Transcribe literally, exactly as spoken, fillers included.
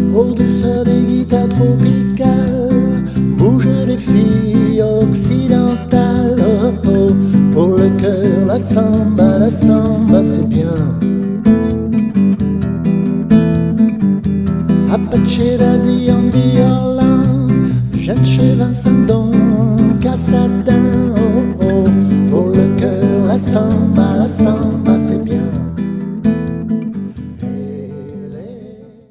Aux douceurs des guitares tropicales, bougent les filles occidentales. Oh, oh, pour le cœur, la samba, la samba, c'est bien. Apache d'Asie en violon, jeune chez Vincent Don.